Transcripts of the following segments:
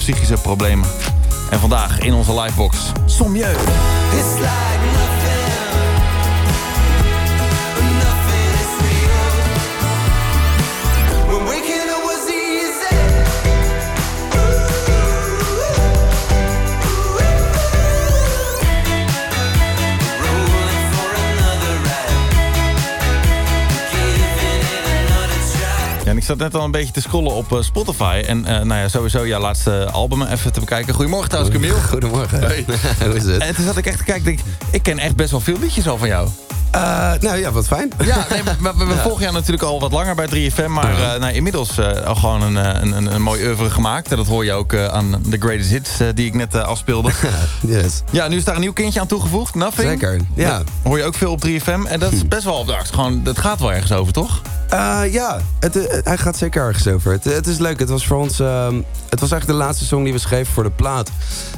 psychische problemen. En vandaag in onze livebox, Sommieu. En ik zat net al een beetje te scrollen op Spotify. En sowieso jouw laatste album even te bekijken. Goedemorgen trouwens, Camille. Goedemorgen. Hey. Hoe is het? En toen zat ik echt te kijken. Ik ken echt best wel veel liedjes al van jou. Wat fijn. Ja, we volgen jou natuurlijk al wat langer bij 3FM. Maar inmiddels al gewoon een mooi oeuvre gemaakt. En dat hoor je ook aan de Greatest Hits die ik net afspeelde. Yes. Ja, nu is daar een nieuw kindje aan toegevoegd. Nothing. Zeker, ja. Dat hoor je ook veel op 3FM. En dat is best wel... Dat gaat wel ergens over, toch? Hij gaat zeker ergens over. Het is leuk. Het was voor ons... het was eigenlijk de laatste song die we schreven voor de plaat.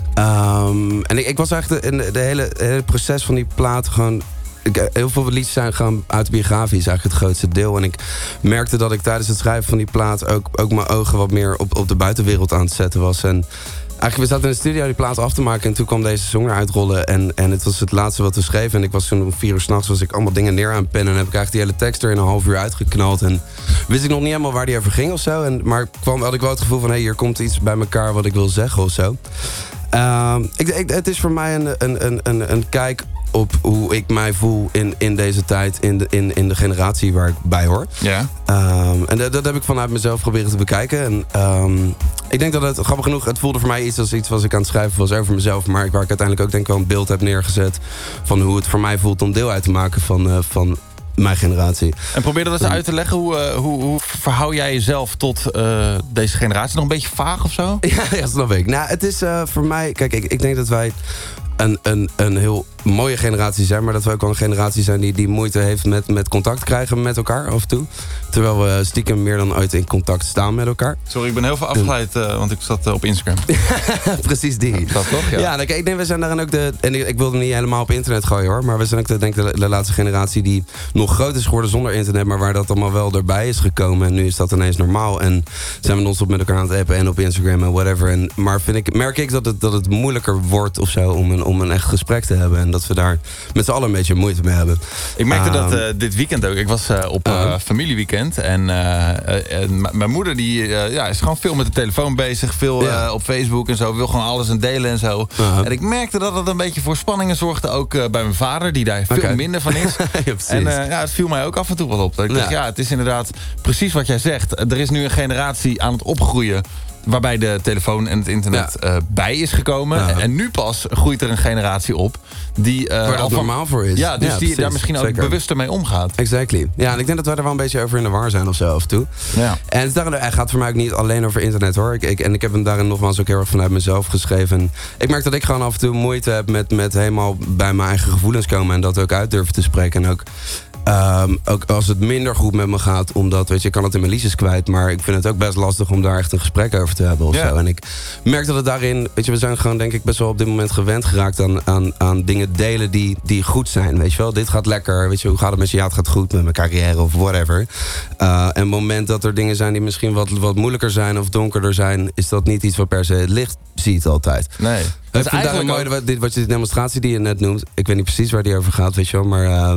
En ik was eigenlijk in de hele proces van die plaat gewoon... Heel veel liedjes zijn gewoon autobiografisch, eigenlijk het grootste deel. En ik merkte dat ik tijdens het schrijven van die plaat... ook mijn ogen wat meer op de buitenwereld aan het zetten was. En eigenlijk, we zaten in de studio die plaat af te maken... en toen kwam deze song eruit rollen. En het was het laatste wat we schreven. En ik was toen om 4 uur 's nachts was ik allemaal dingen neer aan het pennen... en heb ik eigenlijk die hele tekst er in een half uur uitgeknald. En wist ik nog niet helemaal waar die over ging of zo. Maar had ik wel het gevoel van... hier komt iets bij elkaar wat ik wil zeggen of zo. Het is voor mij een kijk... op hoe ik mij voel in deze tijd, in de generatie waar ik bij hoor. Ja. En dat heb ik vanuit mezelf proberen te bekijken. En ik denk dat het, grappig genoeg, het voelde voor mij iets wat ik aan het schrijven was over mezelf. Maar waar ik uiteindelijk ook denk wel een beeld heb neergezet van hoe het voor mij voelt om deel uit te maken van mijn generatie. En probeer dat eens uit te leggen. Hoe verhoud jij jezelf tot deze generatie? Nog een beetje vaag of zo? Ja, snap ik. Nou, het is voor mij... Kijk, ik denk dat wij een heel mooie generatie zijn... maar dat we ook wel een generatie zijn die moeite heeft met contact krijgen met elkaar af en toe. Terwijl we stiekem meer dan ooit in contact staan met elkaar. Sorry, ik ben heel veel afgeleid, want ik zat op Instagram. Precies die. Dat toch? Ja, ik denk, we zijn daarin ook en ik wilde niet helemaal op internet gooien hoor... maar we zijn ook de laatste generatie die nog groot is geworden zonder internet... maar waar dat allemaal wel erbij is gekomen. En nu is dat ineens normaal. En zijn we non-stop met elkaar aan het appen en op Instagram en whatever. Maar merk ik dat het moeilijker wordt of zo om een echt gesprek te hebben... en dat we daar met z'n allen een beetje moeite mee hebben. Ik merkte dat dit weekend ook. Ik was op familieweekend. En mijn moeder die is gewoon veel met de telefoon bezig. Veel op Facebook en zo. Wil gewoon alles en delen en zo. En ik merkte dat het een beetje voor spanningen zorgde. Ook bij mijn vader, die daar veel minder van is. Het viel mij ook af en toe wel op. Dat ik dacht, het is inderdaad precies wat jij zegt. Er is nu een generatie aan het opgroeien... waarbij de telefoon en het internet bij is gekomen. En nu pas groeit er een generatie op... die waar dat normaal voor is. Ja, dus die daar misschien ook bewuster mee omgaat. Exactly. Ja, en ik denk dat wij er wel een beetje over in de war zijn of zo af en toe. Ja. En hij gaat voor mij ook niet alleen over internet hoor. Ik heb hem daarin nogmaals ook heel erg vanuit mezelf geschreven. En ik merk dat ik gewoon af en toe moeite heb met helemaal bij mijn eigen gevoelens komen... en dat ook uit durven te spreken. En ook als het minder goed met me gaat, omdat, weet je, ik kan het in mijn liedjes kwijt, maar ik vind het ook best lastig om daar echt een gesprek over te hebben of zo. En ik merk dat het daarin, weet je, we zijn gewoon denk ik best wel op dit moment gewend geraakt aan dingen delen die goed zijn, weet je wel. Dit gaat lekker, weet je, hoe gaat het met je? Ja, het gaat goed met mijn carrière of whatever. En op het moment dat er dingen zijn die misschien wat moeilijker zijn of donkerder zijn, is dat niet iets wat per se het licht ziet altijd. Nee. Het is eigenlijk mooi, die demonstratie die je net noemt. Ik weet niet precies waar die over gaat, weet je wel, maar...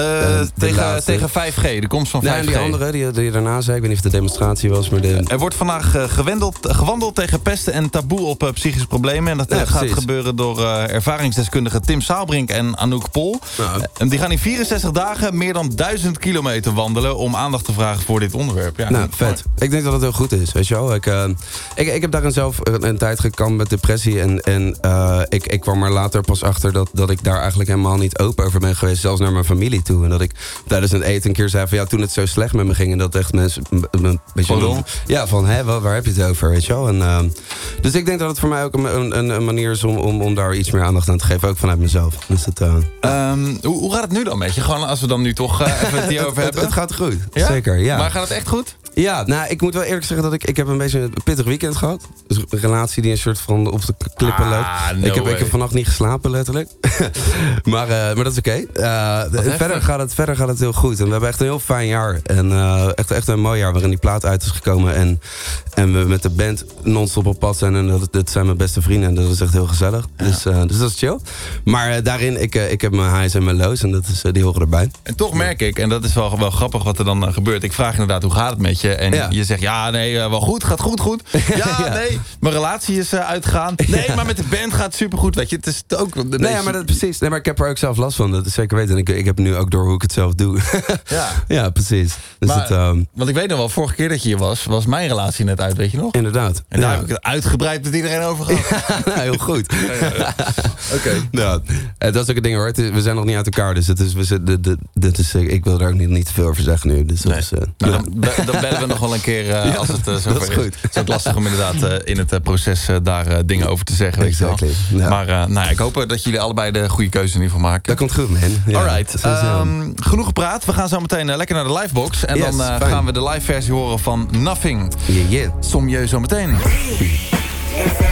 tegen 5G, de komst van 5G. Ja, en die andere, die daarna zei, ik weet niet of het de demonstratie was, maar... Er wordt vandaag gewandeld tegen pesten en taboe op psychische problemen. En dat gaat gebeuren door ervaringsdeskundigen Tim Saalbrink en Anouk Pol. En die gaan in 64 dagen meer dan 1000 kilometer wandelen... om aandacht te vragen voor dit onderwerp. Ja, vet. Ik denk dat het heel goed is, weet je wel. Ik heb daarin zelf een tijd gekampt met depressie en ik kwam er later pas achter dat ik daar eigenlijk helemaal niet open over ben geweest. Zelfs naar mijn familie toe. En dat ik tijdens het eten een keer zei van ja, toen het zo slecht met me ging. En dat echt mensen een beetje... Ja, van waar heb je het over, weet je wel. En, dus ik denk dat het voor mij ook een manier is om daar iets meer aandacht aan te geven. Ook vanuit mezelf. Dus hoe gaat het nu dan met je? Gewoon als we dan nu toch even het hierover hebben. Het gaat goed, ja? Zeker, ja. Maar gaat het echt goed? Ja, nou, ik moet wel eerlijk zeggen dat ik heb een beetje een pittig weekend gehad. Dus een relatie die een soort van op de klippen loopt. Ik heb vannacht niet geslapen, letterlijk. maar dat is oké. Verder gaat het heel goed. En we hebben echt een heel fijn jaar. En echt een mooi jaar waarin die plaat uit is gekomen. En we met de band non-stop op pad zijn. En dat zijn mijn beste vrienden. En dat is echt heel gezellig. Ja. Dus dat is chill. Maar daarin, ik heb mijn highs en mijn lows. En die horen erbij. En toch merk ik, en dat is wel grappig wat er dan gebeurt. Ik vraag inderdaad, hoe gaat het met je? En je zegt, wel goed, gaat goed. Nee, mijn relatie is uitgegaan. Nee, maar met de band gaat het supergoed. Weet je, het is ook... precies. Nee, maar ik heb er ook zelf last van. Dat is zeker weten. En ik heb nu ook door hoe ik het zelf doe. Ja, precies. Dus maar, want ik weet nog wel, vorige keer dat je hier was mijn relatie net uit, weet je nog? Inderdaad. En daar heb ik het uitgebreid met iedereen over gehad. Heel goed. Oké. Nou, dat is ook het ding hoor. We zijn nog niet uit elkaar. Dus ik wil er ook niet te veel over zeggen nu. Dus dan bellen we nog wel een keer als het zover is. Goed. Het is ook lastig om inderdaad in het proces daar dingen over te zeggen. Exactly. Weet je wel. Maar ik hoop dat jullie allebei de goede keuze in ieder geval maken. Dat komt goed, man. Ja. Alright. Genoeg gepraat. We gaan zo meteen lekker naar de livebox. En dan gaan we de live versie horen van Nothing. Yeah. Som je zo meteen.